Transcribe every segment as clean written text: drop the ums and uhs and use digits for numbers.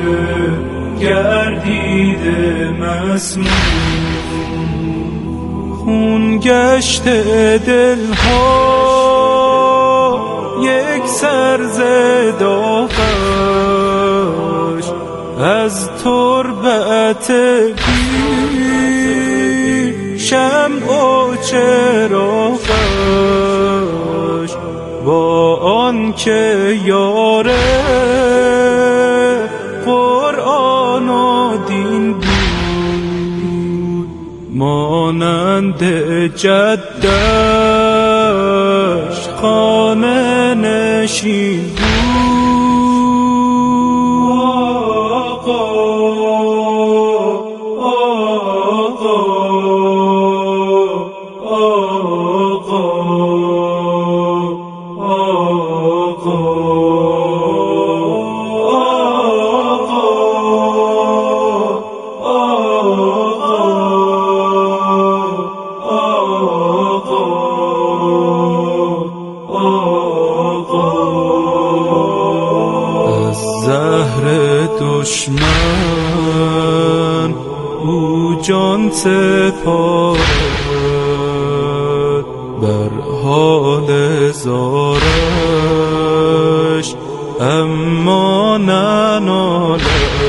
گردیده مسموم، خون گشته دلها یک سر زداغش، از تربت بی شمع و چراغش، با آن که یاره قرآن و دین بود، مانند جدش خانه نشین بود. دشمن او جان سپارد، بر حال زارش اما ننالد،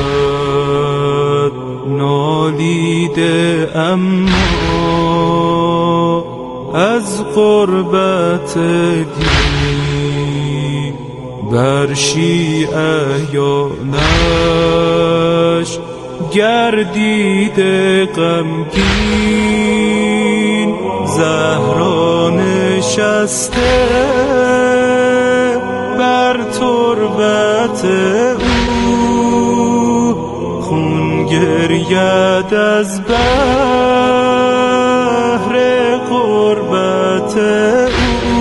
نالیده اما از قربت دی، بر شیعیانش گردیده غمگین، زهرا نشسته بر تربت او، خون گرید از بحر قربت او،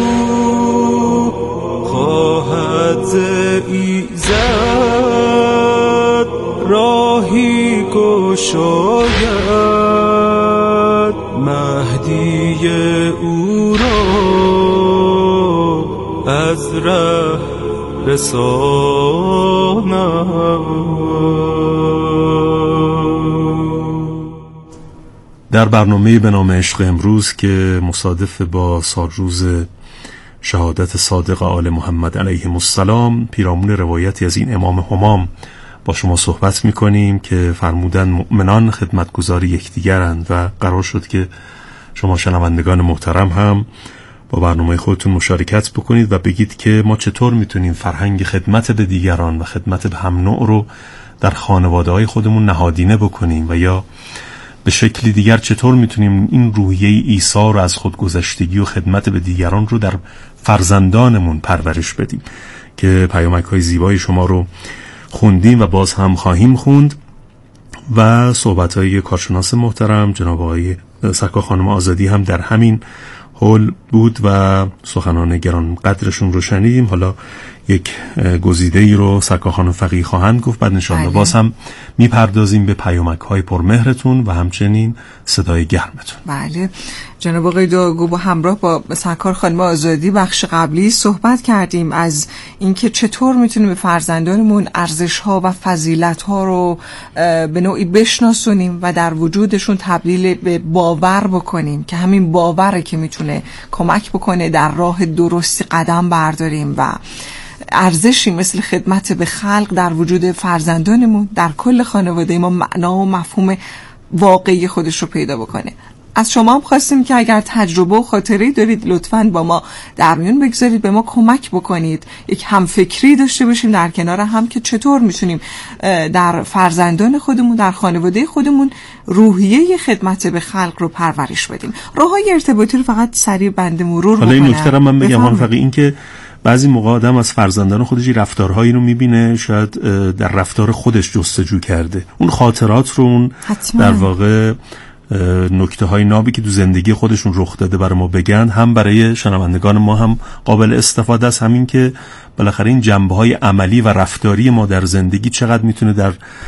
خواهد ز ایزد راهی گشاید، مهدی او را از ره رساند. در برنامه به نام عشق امروز که مصادف با سالروز شهادت صادق آل محمد علیهم السلام، پیرامون روایتی از این امام همام با شما صحبت میکنیم که فرمودن مؤمنان خدمتگزار یکدیگرند و قرار شد که شما شنوندگان محترم هم با برنامه خودتون مشارکت بکنید و بگید که ما چطور میتونیم فرهنگ خدمت به دیگران و خدمت به هم نوع رو در خانواده‌های خودمون نهادینه بکنیم و یا به شکلی دیگر چطور میتونیم این روحیه ایثار از خودگذشتگی و خدمت به دیگران رو در فرزندانمون پرورش بدیم. که پیامک‌های زیبای شما رو خوندیم و باز هم خواهیم خوند و صحبت‌های کارشناس محترم جناب آقای سکا خانم آزادی هم در همین حول بود و سخنان گران قدرشون رو شنیدیم. حالا یک گزیده‌ای رو سکا خانم فقیه خواهند گفت، بعد انشاءالله باز هم میپردازیم به پیامک‌های پرمهرتون و همچنین صدای گرمتون. بله جناب آقای دعاگو، با همراه با سرکار خانم آزادی بخش قبلی صحبت کردیم از اینکه چطور میتونیم به فرزندانمون ارزش‌ها و فضیلت‌ها رو به نوعی بشناسونیم و در وجودشون تبدیل به باور بکنیم که همین باوره که میتونه کمک بکنه در راه درستی قدم برداریم و ارزشی مثل خدمت به خلق در وجود فرزندانمون در کل خانواده ما معنا و مفهوم واقعی خودش رو پیدا بکنه. از شما هم خواستیم که اگر تجربه و خاطره‌ای دارید لطفاً با ما در میون بگذارید، به ما کمک بکنید، یک همفکری داشته باشیم در کنار هم که چطور میتونیم در فرزندان خودمون در خانواده خودمون روحیه خدمت به خلق رو پرورش بدیم. راههای ارتباطی رو فقط سریع بنده مرور بکنم. حالا این نکته رو من بگم فقط این که بعضی موقع آدم از فرزندان خودش رفتارهایی رو میبینه شاید در رفتار خودش جستجو کرده، اون خاطرات رو، اون در واقع نکته های نابی که تو زندگی خودشون رخ داده برای ما بگن، هم برای شنوندگان ما هم قابل استفاده است. همین که بالاخره این جنبه های عملی و رفتاری ما در زندگی چقدر میتونه در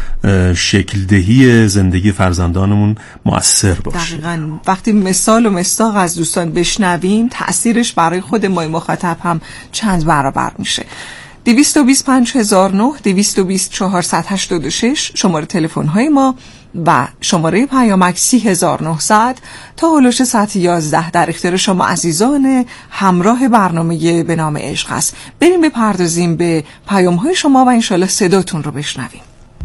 شکل دهی زندگی فرزندانمون مؤثر باشه. دقیقاً وقتی مثال و مصداق از دوستان بشنویم تأثیرش برای خود ما مخاطب هم چند برابر میشه. 225009 220486 شماره تلفن های ما و شماره پیامک 30900 تا هلوش ساعت 11 در اختیار شما عزیزان همراه برنامه به نام عشق است. بریم بپردازیم به پیام های شما و انشالله صداتون رو بشنویم.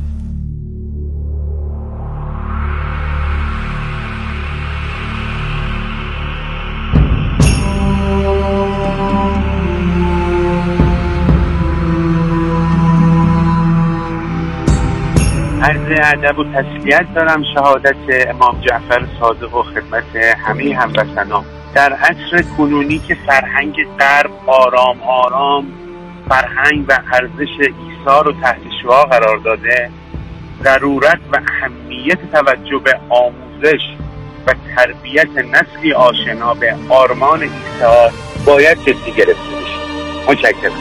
عرض ادب و تسلیت دارم شهادت امام جعفر صادق و خدمت همه هموطنان. در عصر کنونی که فرهنگ غرب آرام آرام فرهنگ و ارزش ایثار رو تحت شعاع قرار داده، ضرورت و اهمیت توجه به آموزش و تربیت نسلی آشنا به آرمان ایثار باید جدی گرفته بشه. متشکرم.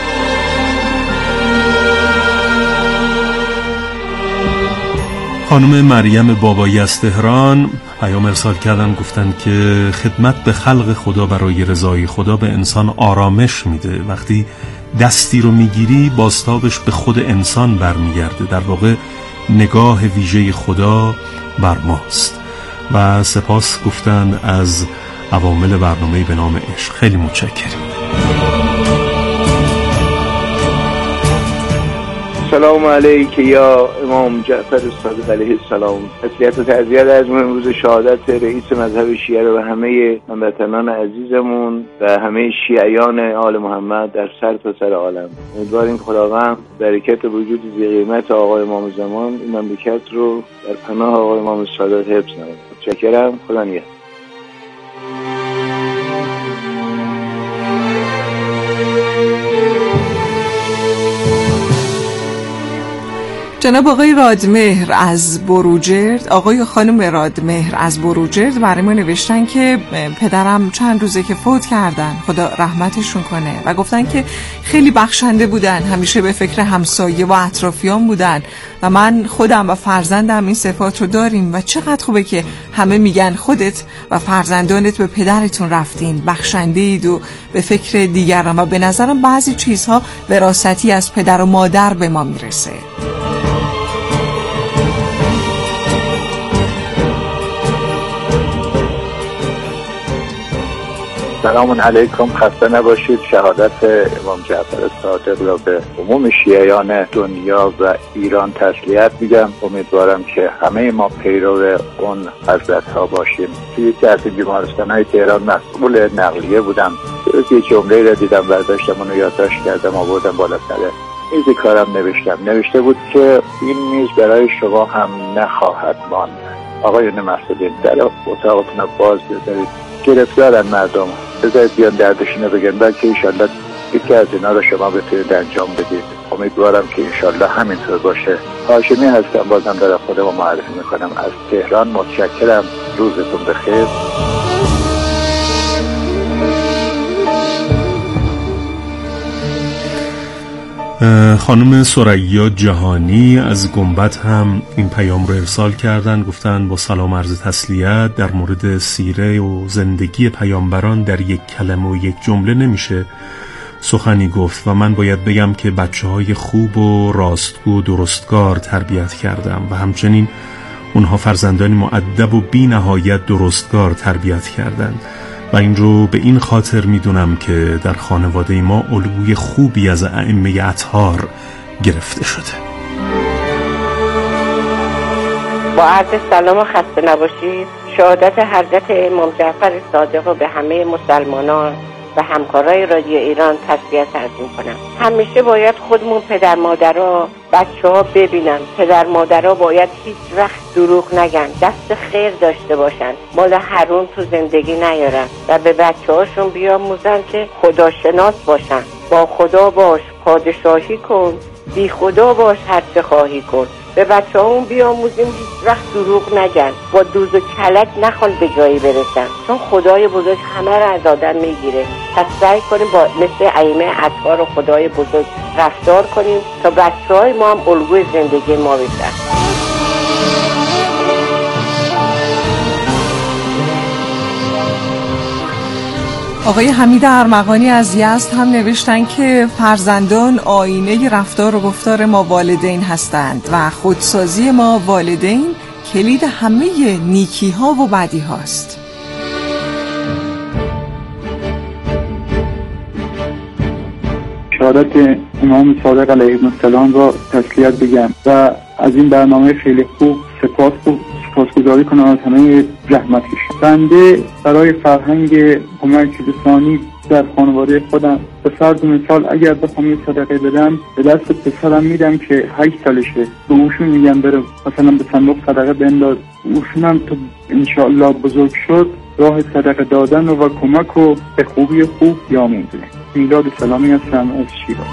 خانم مریم بابایی از تهران پیام ارسال کردن، گفتن که خدمت به خلق خدا برای رضای خدا به انسان آرامش میده. وقتی دستی رو میگیری بازتابش به خود انسان برمیگرده. در واقع نگاه ویژه خدا بر ماست. و سپاس گفتن از عوامل برنامه به نام عشق. خیلی متشکرم. سلام علیک یا امام جعفر صادق علیه السلام. تسلیت و تعزیت از امروز شهادت رئیس مذهب شیعه و همه هموطنان عزیزمون و همه شیعیان آل محمد در سر تا سر عالم. امیدواریم خداوند برکت وجود ذی قیمت آقای امام زمان این مملکت رو در پناه آقای امام سادات حفظ نماید. متشکرم. خدا نگهدار. جناب آقای رادمهر از بروجرد، آقای و خانم رادمهر از بروجرد برای ما نوشتن که پدرم چند روزه که فوت کردن، خدا رحمتشون کنه، و گفتن که خیلی بخشنده بودن، همیشه به فکر همسایه و اطرافیان بودن و من خودم و فرزندم این صفات رو داریم و چقدر خوبه که همه میگن خودت و فرزندانت به پدرتون رفتین، بخشنده اید و به فکر دیگران، و به نظرم بعضی چیزها وراثتی از پدر و مادر به ما میرسه. سلام علیکم، خسته نباشید. شهادت امام جعفر صادق را به عموم شیعیان دنیا و ایران تسلیت میگم. امیدوارم که همه ما پیرو اون حضرت ها باشیم. توی یکی از بیمارستان های تهران مسئول نقلیه بودم. یه جمله را دیدم برداشتم اونو یادداشت کردم آوردم بالا سر میز کارم نوشته بود که این میز برای شما هم نخواهد ماند. آقایون مسئولین در اتاقتون رو باز بذارید. گرفتارن مردم، بذارید بیان دردشون رو بگن، بلکه انشالله یکی از اینا رو شما بتونید انجام بدید. امیدوارم که انشالله همینطور باشه. هاشمی هستم، بازم دارم خودم رو معرفی میکنم از تهران. متشکرم. روزتون بخیر. خانم ثریا جهانی از گنبد هم این پیام رو ارسال کردن، گفتن با سلام عرض تسلیت، در مورد سیره و زندگی پیامبران در یک کلمه و یک جمله نمیشه سخنی گفت و من باید بگم که بچه‌های خوب و راستگو و درستگار تربیت کردم و همچنین اونها فرزندانی مؤدب و بی نهایت درستگار تربیت کردند و این رو به این خاطر میدونم که در خانواده ما الگوی خوبی از ائمه اطهار گرفته شده. با عرض سلام و خسته نباشید. شهادت حضرت امام جعفر صادق رو به همه مسلمانان و همکارای رادیو ایران تسلیت عرض می‌کنم. همیشه باید خودمون پدر مادرها بچه‌ها ببینن. پدر مادرها باید هیچ وقت دروغ نگن، دست خیر داشته باشن، مال حرام تو زندگی نیارن و به بچه‌هاشون بیاموزن که خداشناس باشن. با خدا باش، پادشاهی کن، بی خدا باش، هر چه خواهی کن. به بچه‌هامون بیاموزیم هیچ وقت دروغ نگن، با دوز و کلک نخوان به جایی برسن، چون خدای بزرگ همه را از آدم میگیره. پس سعی کنیم با مثل ائمه اطهار و خدای بزرگ رفتار کنیم تا بچه‌های ما هم الگوی زندگی ما بشن. آقای حمید ارمغانی از یزد هم نوشتن که فرزندان آینه رفتار و گفتار ما والدین هستند و خودسازی ما والدین کلید همه نیکی ها و بدی هاست. شهادت امام صادق علیه السلام را تسلیت بگم و از این برنامه خیلی خوب سپاسگزاری کنم از همه زحمتش. بنده برای فرهنگ کمک رسانی در خانواده خودم به فرض مثال اگر بخوام یه صدقه بدم به دست پسرم میدم که 8 سالشه، به اوشون میگم بره مثلا به صندوق صدقه بنداز. اوشونم تو انشاءالله بزرگ شد راه صدقه دادن و کمک و به خوبی خوب بیاموزه. میلاد سلامی هستم از شیراز.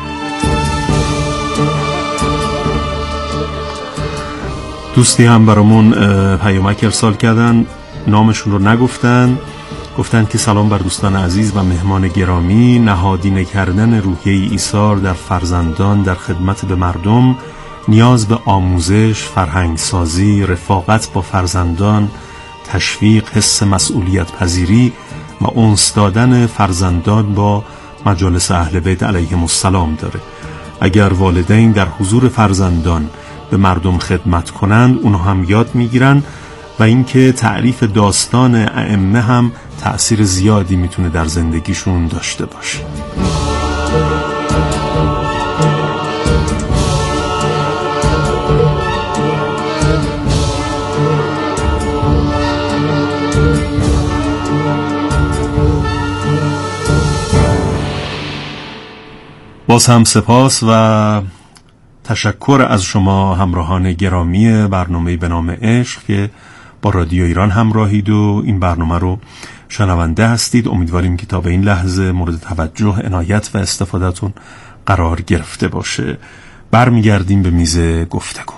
دوستی هم برامون پیامک ارسال کردن، نامشون رو نگفتن، گفتن که سلام بر دوستان عزیز و مهمان گرامی. نهادینه کردن روحیه ایثار در فرزندان در خدمت به مردم نیاز به آموزش، فرهنگسازی، رفاقت با فرزندان، تشویق، حس مسئولیت پذیری و انس دادن فرزندان با مجالس اهل بیت علیهم السلام داره. اگر والدین در حضور فرزندان به مردم خدمت کنند اونها هم یاد میگیرن و اینکه تعریف داستان ائمه هم تأثیر زیادی میتونه در زندگیشون داشته باشه. باز هم سپاس و تشکر از شما همراهان گرامی برنامه به نام عشق که با رادیو ایران همراهید و این برنامه رو شنونده هستید. امیدواریم که تا به این لحظه مورد توجه، عنایت و استفادهتون قرار گرفته باشه. برمیگردیم به میز گفتگو.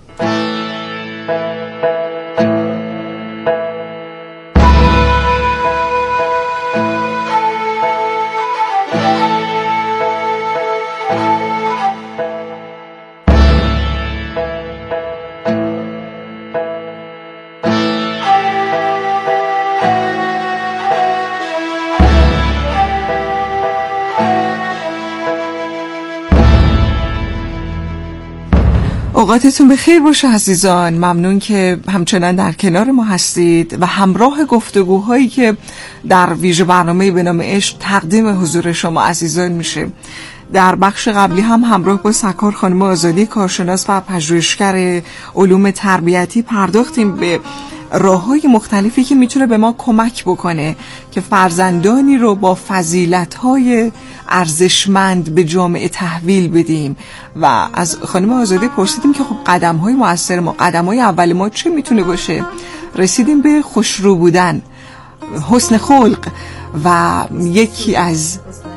اوقاتتون بخیر باشه عزیزان. ممنون که همچنان در کنار ما هستید و همراه گفتگوهایی که در ویژه برنامه به نام عشق تقدیم حضور شما عزیزان میشه. در بخش قبلی هم همراه با سرکار خانم آزادی، کارشناس و پژوهشگر علوم تربیتی، پرداختیم به راه‌های مختلفی که میتونه به ما کمک بکنه که فرزندانی رو با فضیلت‌های ارزشمند به جامعه تحویل بدیم و از خانم آزادی پرسیدیم که خب قدم‌های مؤثر ما، قدم‌های اول ما چه میتونه باشه؟ رسیدیم به خوشرو بودن، حسن خلق و یکی از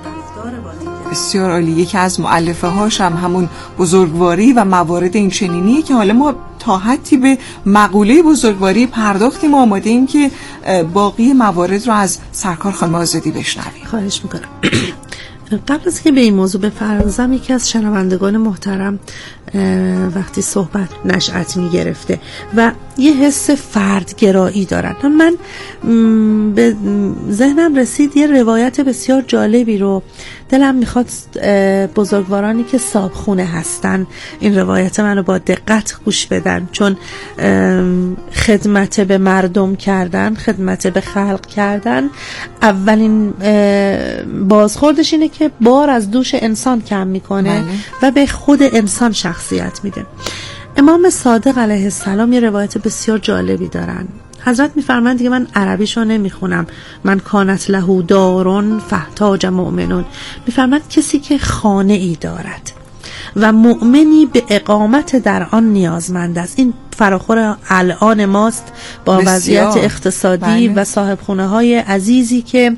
بسیار عالی، یکی از مؤلفه هاش همون بزرگواری و موارد این چنینیه که حالا ما تا حدی به مقوله بزرگواری پرداختیم و آماده ایم که باقی موارد رو از سرکار خانم آزادی بشنویم. خواهش میکنم. قبل از که به این موضوع بپردازم، یکی از شنوندگان محترم وقتی صحبت نشأت میگرفته و یه حس فردگرایی دارن، من به ذهنم رسید یه روایت بسیار جالبی رو دلم میخواد بزرگوارانی که صابخونه هستن این روایت منو با دقت گوش بدن، چون خدمت به مردم کردن، خدمت به خلق کردن، اولین بازخوردش اینه که بار از دوش انسان کم میکنه و به خود انسان شخصیت میده. امام صادق علیه السلام یه روایت بسیار جالبی دارن. حضرت میفرمایند که من عربیشو نمیخونم، من کانت له دارون فاحتاج مؤمنون، میفرمایند کسی که خانه ای دارد و مؤمنی به اقامت در آن نیازمند است. این فراخور الان ماست با وضعیت اقتصادی و صاحب خونه های عزیزی که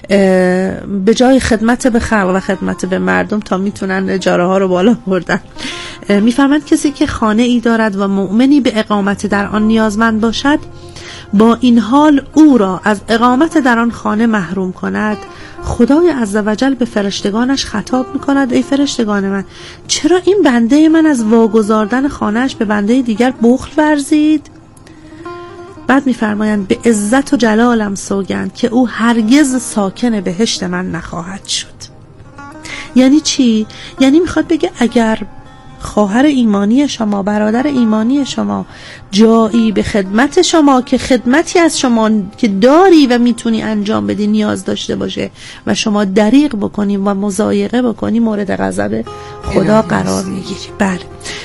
به جای خدمت به خلق و خدمت به مردم تا میتونن اجاره ها رو بالا بردن. میفرمایند کسی که خانه ای دارد و مؤمنی به اقامت در آن نیازمند باشد، با این حال او را از اقامت در آن خانه محروم کند، خدای عزوجل به فرشتگانش خطاب میکند ای فرشتگان من، چرا این بنده من از واگذاردن خانهش به بنده دیگر بخل ورزید؟ بعد میفرمایند به عزت و جلالم سوگند که او هرگز ساکن بهشت من نخواهد شد. یعنی چی؟ یعنی میخواد بگه اگر خواهر ایمانی شما، برادر ایمانی شما جایی به خدمت شما که خدمتی از شما که داری و میتونی انجام بدی نیاز داشته باشه و شما دریغ بکنی و مضایقه بکنی، مورد غضب خدا قرار میگیری. بله.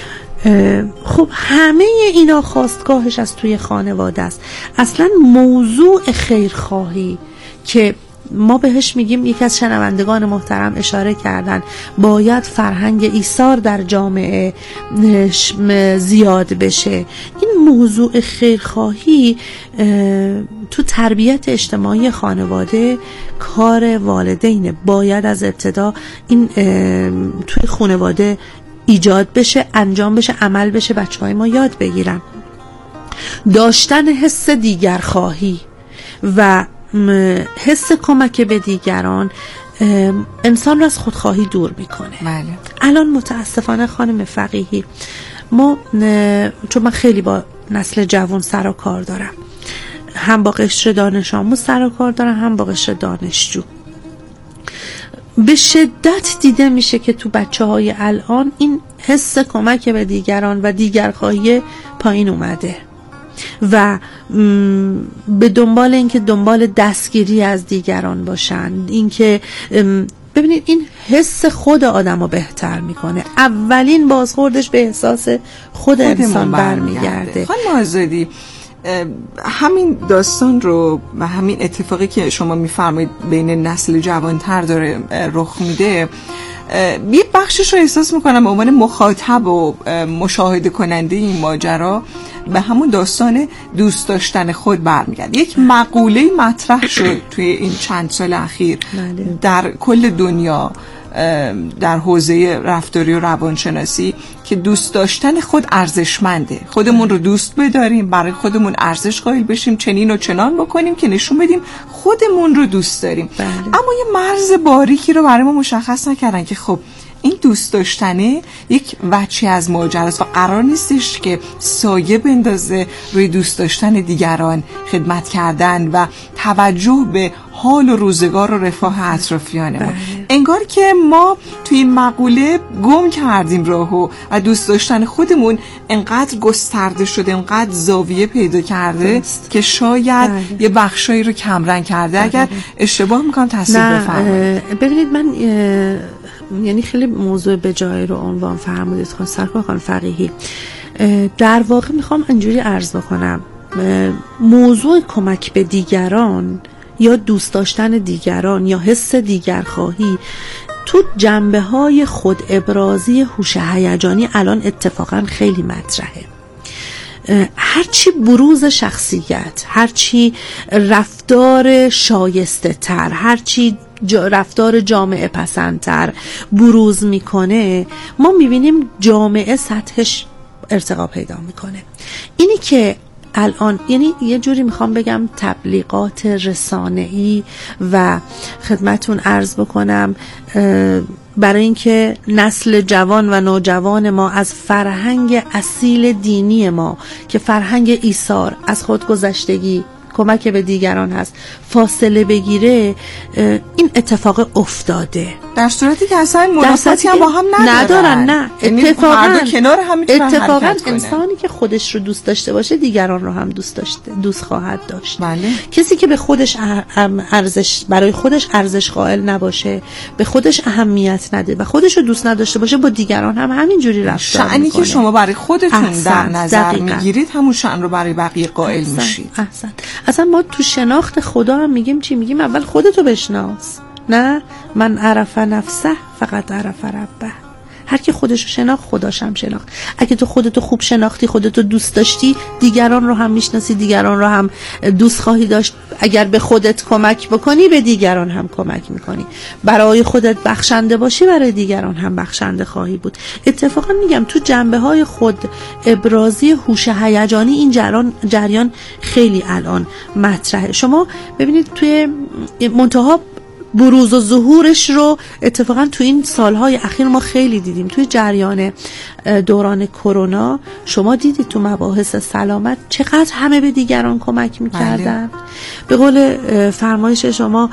خب همه اینا خواستگاهش از توی خانواده است. اصلا موضوع خیرخواهی که ما بهش میگیم، یکی از شنوندگان محترم اشاره کردن، باید فرهنگ ایثار در جامعه زیاد بشه. این موضوع خیرخواهی تو تربیت اجتماعی خانواده کار والدینه. باید از ابتدا این توی خانواده ایجاد بشه، انجام بشه، عمل بشه، بچه‌های ما یاد بگیرن. داشتن حس دیگرخواهی و حس کمک به دیگران انسان رو از خودخواهی دور میکنه. بله. الان متاسفانه خانم فقیهی، ما چون من خیلی با نسل جوان سر و کار دارم، هم با قشر دانش آموز سر و کار دارم، هم با قشر دانشجو، به شدت دیده میشه که تو بچه‌های الان این حس کمک به دیگران و دیگرخواهی پایین اومده و به دنبال اینکه دنبال دستگیری از دیگران باشن. اینکه ببینید این حس خود آدمو بهتر میکنه. اولین بازخوردش به احساس خود انسان برمیگرده. خانم آزادی، همین داستان رو و همین اتفاقی که شما میفرمایید بین نسل جوانتر داره رخ میده، یه بخشش رو احساس میکنم به عنوان مخاطب و مشاهده کننده این ماجرا به همون داستان دوست داشتن خود برمیگرد. یک مقوله مطرح شد توی این چند سال اخیر در کل دنیا در حوزه رفتاری و روانشناسی که دوست داشتن خود ارزشمنده. خودمون رو دوست بداریم، برای خودمون ارزش قائل بشیم، چنین و چنان بکنیم که نشون بدیم خودمون رو دوست داریم. اما یه مرز باریکی رو برای ما مشخص نکردن که خب این دوست داشتنه یک وجهی از ماجراست و قرار نیستش که سایه بندازه روی دوست داشتن دیگران، خدمت کردن و توجه به حال و روزگار و رفاه اطرافیانمون. انگار که ما توی این مقوله گم کردیم راهو و دوست داشتن خودمون انقدر گسترده شده، انقدر زاویه پیدا کرده که شاید یه بخشایی رو کمرنگ کرده. اگر اشتباه میکنم تصحیح بفرمایید. ببینید من یعنی خیلی موضوع به جای رو عنوان فرمودید خانم فقیهی. در واقع میخوام اینجوری عرض بکنم، موضوع کمک به دیگران یا دوست داشتن دیگران یا حس دیگرخواهی تو جنبه‌های خود ابرازی هوش هیجانی الان اتفاقا خیلی مطرحه. هرچی بروز شخصیت، هرچی رفتار شایسته تر، هرچی رفتار جامعه پسندتر بروز میکنه، ما میبینیم جامعه سطحش ارتقا پیدا میکنه. اینی که الان یعنی یه جوری میخوام بگم تبلیغات رسانه‌ای و خدمتون عرض بکنم برای اینکه نسل جوان و نوجوان ما از فرهنگ اصیل دینی ما که فرهنگ ایثار، از خودگذشتگی، کمک به دیگران هست فاصله بگیره، این اتفاق افتاده. در صورتی که اصلا منافاتی هم با هم ندارن. نه، اتفاقا انسانی که خودش رو دوست داشته باشه دیگران رو هم دوست خواهد داشت. بله. کسی که به خودش برای خودش ارزش قائل نباشه، به خودش اهمیت نده و خودش رو دوست نداشته باشه، با دیگران هم همینجوری رفتار میکنه. شأنی که شما برای خودتون در نظر میگیرید همون شأن رو برای بقیه قائل میشید. اصلا ما تو شناخت خدا هم میگیم چی؟ میگیم اول خودتو بشناس. نه، من عرف نفسه فقط عرف ربه. هر کی خودشو شناخت خداش هم شناخت. اگه تو خودتو خوب شناختی، خودتو دوست داشتی، دیگران رو هم میشناسی، دیگران رو هم دوست خواهی داشت. اگر به خودت کمک بکنی به دیگران هم کمک میکنی. برای خودت بخشنده باشی برای دیگران هم بخشنده خواهی بود. اتفاقا میگم تو جنبه‌های خود ابرازی هوش هیجانی این جریان خیلی الان مطرحه. شما ببینید توی منتها بروز و ظهورش رو اتفاقا تو این سالهای اخیر ما خیلی دیدیم. توی جریان دوران کرونا شما دیدید تو مباحث سلامت چقدر همه به دیگران کمک میکردن. به قول فرمایش شما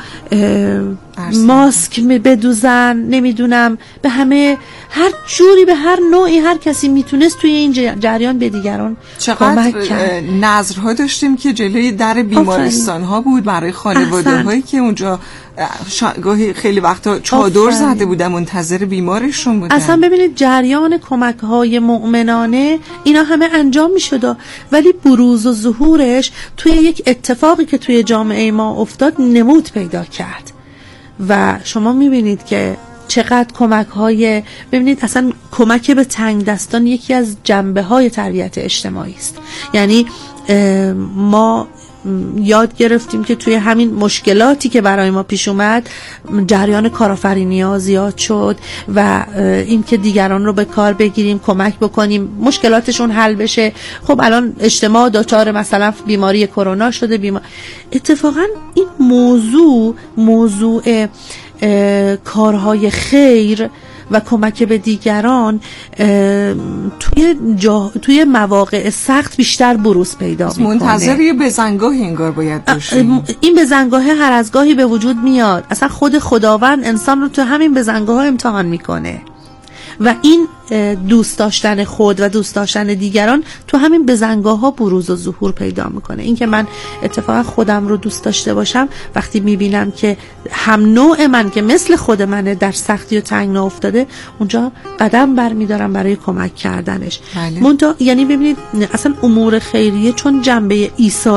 ماسک بدوزن، نمیدونم به همه هر جوری به هر نوعی هر کسی میتونست توی این جریان به دیگران کمک کرد. نظرها داشتیم که جلوی در بیمارستان ها بود برای خانواده هایی که اونجا گاهی خیلی وقتا چادر زده بودن منتظر بیمارشون بودن. اصلا ببینید جریان کمک های مؤمنانه اینا همه انجام می شد، ولی بروز و ظهورش توی یک اتفاقی که توی جامعه ما افتاد نمود پیدا کرد و شما می بینید که چقدر کمک های، ببینید اصلا کمک به تنگ دستان یکی از جنبه های تربیت اجتماعی است. یعنی ما یاد گرفتیم که توی همین مشکلاتی که برای ما پیش اومد جریان کارآفرینی ها زیاد شد و این که دیگران رو به کار بگیریم، کمک بکنیم، مشکلاتشون حل بشه. خب الان اجتماع دچار مثلا بیماری کرونا شده، اتفاقا این موضوع کارهای خیر و کمک به دیگران توی مواقع سخت بیشتر بروز پیدا میکنه. منتظر یه بزنگاهی انگار باید باشیم. این بزنگاه هر از گاهی به وجود میاد. اصلا خود خداوند انسان رو تو همین بزنگاه ها امتحان میکنه و این دوست داشتن خود و دوست داشتن دیگران تو همین بزنگاه ها بروز و ظهور پیدا میکنه. این که من اتفاقا خودم رو دوست داشته باشم وقتی میبینم که هم نوع من که مثل خود منه در سختی و تنگنا افتاده، اونجا قدم برمیدارم برای کمک کردنش. یعنی ببینید اصلا امور خیریه چون جنبه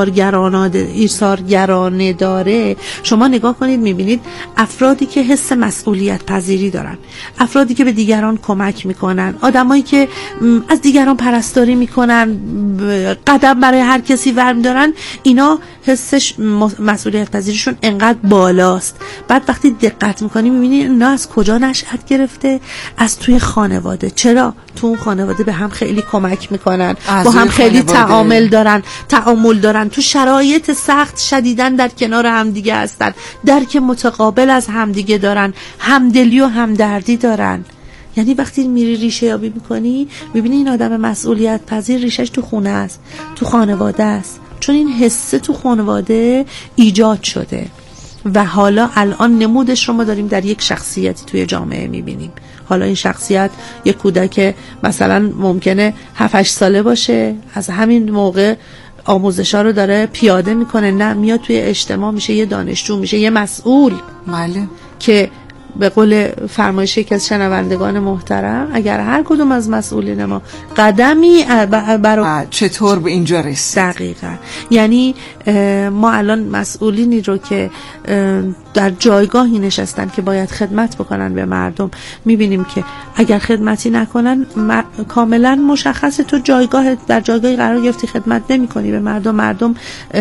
ایثارگرانه داره، شما نگاه کنید میبینید افرادی که حس مسئولیت پذیری دارن، افرادی که به دیگران کمک میکنن، آدمایی که از دیگران پرستاری میکنن، قدم برای هر کسی برمیدارن، اینا حسش مسئولیت پذیریشون انقدر بالاست. بعد وقتی دقت میکنی میبینی اینا از کجا نشأت گرفته؟ از توی خانواده. چرا؟ تو اون خانواده به هم خیلی کمک میکنن، با هم خیلی تعامل دارن، تو شرایط سخت شدیدن در کنار همدیگه هستن، درک متقابل از همدیگه دارن، همدلی و همدردی دارن. یعنی وقتی میری ریشه یابی میکنی میبینی این آدم مسئولیت پذیر ریشش تو خونه است، تو خانواده است، چون این حسه تو خانواده ایجاد شده و حالا الان نمودش رو ما داریم در یک شخصیتی توی جامعه میبینیم. حالا این شخصیت یک کودک مثلا ممکنه 7-8 ساله باشه، از همین موقع آموزش‌ها رو داره پیاده میکنه، نه میاد توی اجتماع میشه یه دانشجو، میشه یه مسئول. بله. که به قول فرمایش یکی از شنوندگان محترم، اگر هر کدوم از مسئولین ما قدمی برای چطور به اینجا رسید. دقیقاً. یعنی ما الان مسئولینی رو که در جایگاهی نشستن که باید خدمت بکنن به مردم، میبینیم که اگر خدمتی نکنن کاملا مشخصه تو در جایگاهی قرار گرفتی، خدمت نمی‌کنی به مردم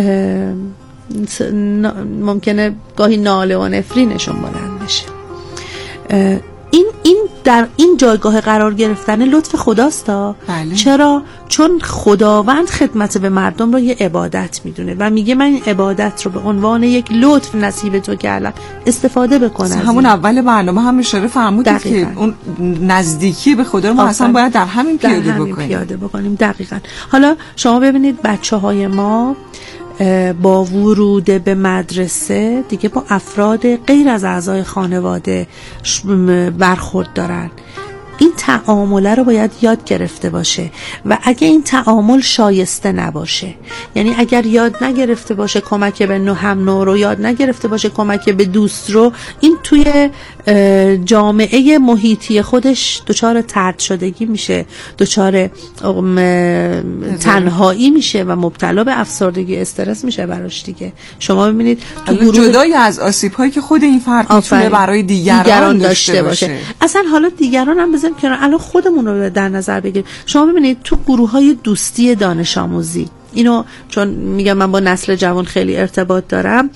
ممکنه گاهی ناله و نفرینشون بلند بشه. این در این جایگاه قرار گرفتن لطف خداست. بله. چرا؟ چون خداوند خدمت به مردم رو یه عبادت میدونه و میگه من این عبادت رو به عنوان یک لطف نصیب تو کردم، استفاده بکن. همون اول برنامه هم اشاره فرمودید که اون نزدیکی به خدا رو ما اصلا باید در همین پیاده بکنیم. دقیقاً. حالا شما ببینید بچه‌های ما با ورود به مدرسه دیگه با افراد غیر از اعضای خانواده برخورد دارن. این تعامله رو باید یاد گرفته باشه و اگه این تعامل شایسته نباشه، یعنی اگر یاد نگرفته باشه کمک به هم نوع رو، یاد نگرفته باشه کمک به دوست رو، این توی جامعه محیطی خودش دچار طرد شدگی میشه، دچار تنهایی میشه و مبتلا به افسردگی استرس میشه براش دیگه. شما ببینید تو جدای از آسیب‌هایی که خود این فرد میتونه برای دیگران داشته باشه. اصلا حالا دیگران هم بزنیم که الان خودمون رو در نظر بگیریم. شما ببینید تو گروه‌های دوستی دانش آموزی، اینو چون میگم من با نسل جوان خیلی ارتباط دارم،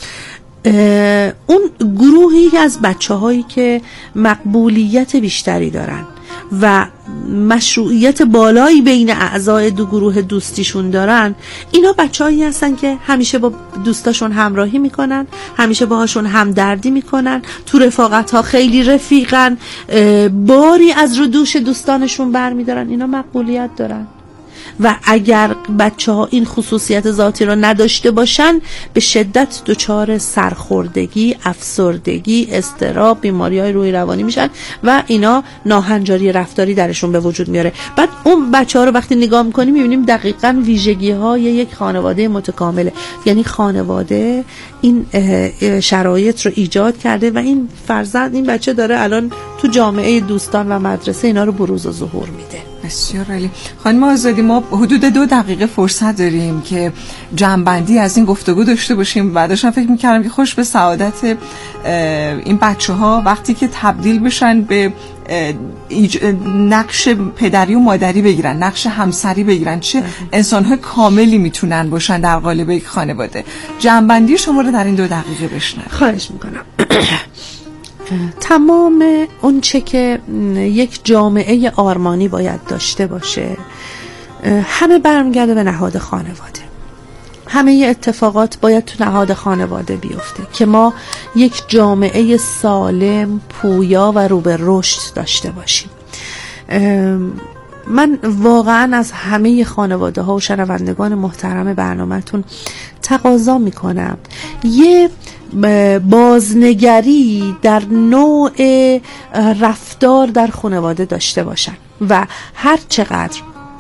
اون گروهی از بچه‌هایی که مقبولیت بیشتری دارن و مشروعیت بالایی بین اعضای دو گروه دوستیشون دارن، اینا بچه‌هایی هستن که همیشه با دوستاشون همراهی میکنن، همیشه باهاشون همدردی میکنن، تو رفاقت‌ها خیلی رفیقن، باری از رو دوش دوستانشون برمیدارن. اینا مقبولیت دارن و اگر بچه‌ها این خصوصیت ذاتی رو نداشته باشن به شدت دچار سرخوردگی، افسردگی، اضطراب، بیماری‌های روحی روانی میشن و اینا ناهنجاری رفتاری درشون به وجود میاره. بعد اون بچه‌ها رو وقتی نگاه می‌کنیم می‌بینیم دقیقاً ویژگی‌های یک خانواده متکامله، یعنی خانواده این شرایط رو ایجاد کرده و این فرزند، این بچه داره الان تو جامعه دوستان و مدرسه اینا رو بروز و ظهور میده. بسیار عالی. خانم آزادی، ما حدود 2 دقیقه فرصت داریم که جمع‌بندی از این گفتگو داشته باشیم. بعدش هم فکر می‌کردم که خوش به سعادت این بچه‌ها وقتی که تبدیل بشن به نقش پدری و مادری بگیرن، نقش همسری بگیرن، چه انسان‌های کاملی میتونن باشن در قالب یک خانواده. جمع‌بندی شما رو در این 2 دقیقه بشنویم. خواهش میکنم. تمام اون چه که یک جامعه آرمانی باید داشته باشه همه برمیگرده به نهاد خانواده. همه اتفاقات باید تو نهاد خانواده بیفته که ما یک جامعه سالم، پویا و رو به رشد داشته باشیم. من واقعا از همه خانواده ها و شنوندگان محترم برنامه‌تون تقاضا میکنم یه بازنگری در نوع رفتار در خانواده داشته باشن و هر چقدر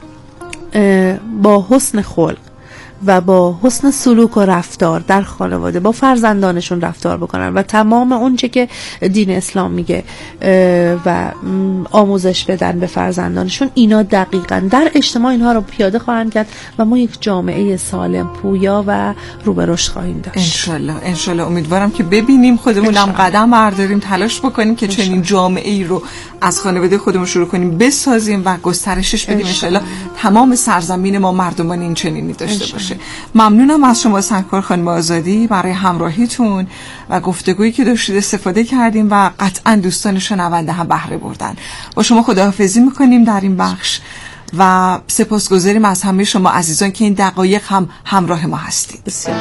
با حسن خلق و با حسن سلوک و رفتار در خانواده با فرزندانشون رفتار بکنن و تمام اونچه که دین اسلام میگه و آموزش بدن به فرزندانشون، اینا دقیقاً در اجتماع اینها رو پیاده خواهند کرد و ما یک جامعه سالم، پویا و رو به رشد خواهیم داشت. انشالله. امیدوارم که ببینیم، خودمونم قدم برداریم، تلاش بکنیم که چنین جامعه ای رو از خانواده خودمون شروع کنیم بسازیم و گسترشش بدیم. انشالله تمام سرزمین ما مردمان این چنینی داشته باشه. ممنونم از شما سرکار خانم آزادی برای همراهیتون و گفتگویی که داشتید استفاده کردیم و قطعا دوستان شنونده هم بهره بردن. با شما خداحافظی میکنیم در این بخش و سپاسگزاریم از همه شما عزیزان که این دقایق هم همراه ما هستید. بسیار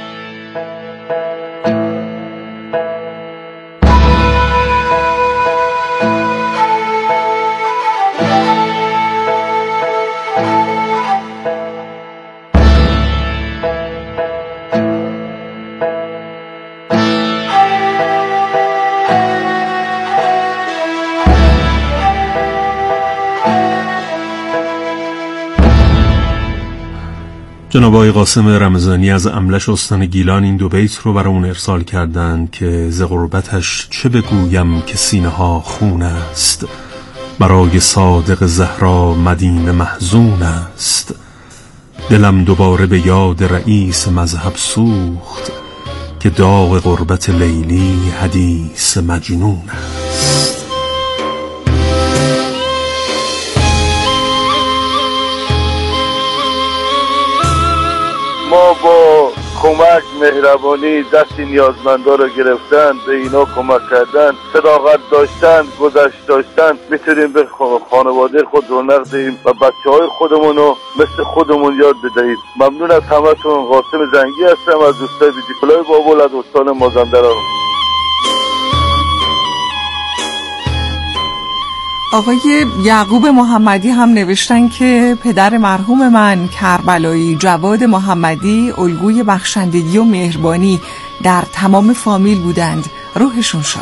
جناب آقای قاسم رمضانی از املش استان گیلان این 2 بیت رو برامون ارسال کردند که ز غربتش چه بگویم که سینه ها خون است، برای صادق زهرا مدینه محزون است، دلم دوباره به یاد رئیس مذهب سوخت، که داغ غربت لیلی حدیث مجنون است. ما با کمک، مهربانی، دست نیازمندا رو گرفتن، به اینا کمک کردن، صداقت داشتن، گذشت داشتن، میتونیم به خانواده خود رونق دهیم و بچه‌های خودمون رو مثل خودمون یاد بدهیم. ممنون از همتون. قاسم زنگی هستم از دوستای بیدیکلای بابل از استان مازندران. آقای یعقوب محمدی هم نوشتن که پدر مرحوم من کربلایی جواد محمدی الگوی بخشندگی و مهربانی در تمام فامیل بودند، روحشون شاد.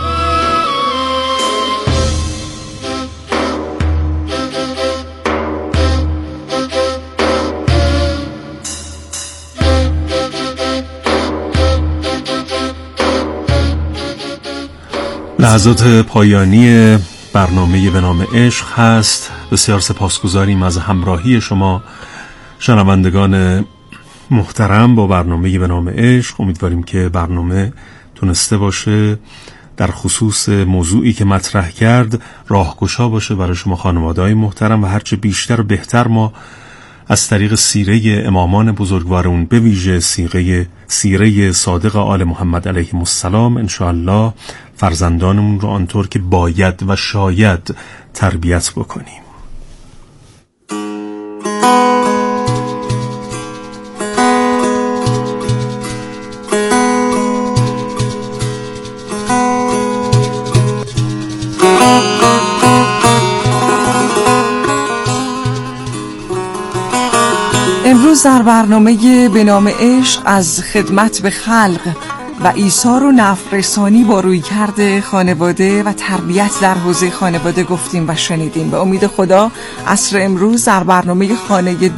لحظات پایانی برنامه به نام عشق هست. بسیار سپاسگزاریم از همراهی شما شنوندگان محترم با برنامه به نام عشق. امیدواریم که برنامه تونسته باشه در خصوص موضوعی که مطرح کرد راهگشا باشه برای شما خانواده‌های محترم و هرچه بیشتر و بهتر ما از طریق سیره امامان بزرگوارون، به ویژه سیره صادق آل محمد علیهم السلام، انشاءالله فرزندانمون رو آنطور که باید و شاید تربیت بکنیم. امروز در برنامه به نام عشق از خدمت به خلق و ایثار و نفع رسانی با رویکرد خانواده و تربیت در حوزه خانواده گفتیم و شنیدیم. به امید خدا عصر امروز در برنامه خانه